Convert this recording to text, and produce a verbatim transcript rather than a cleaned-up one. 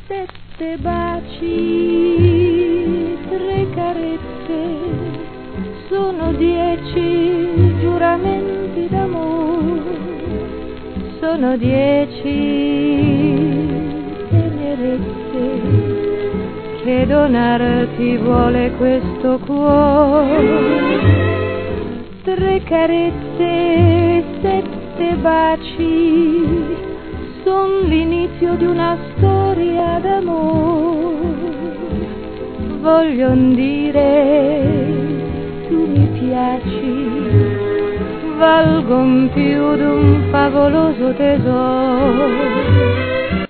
sette baci, tre carezze, sono dieci giuramenti d'amore, sono dieci tenerezze che donarti vuole questo cuore. Tre carezze, sette baci, son l'inizio di una storia d'amore. Voglion dire, tu mi piaci, valgon più d'un favoloso tesoro.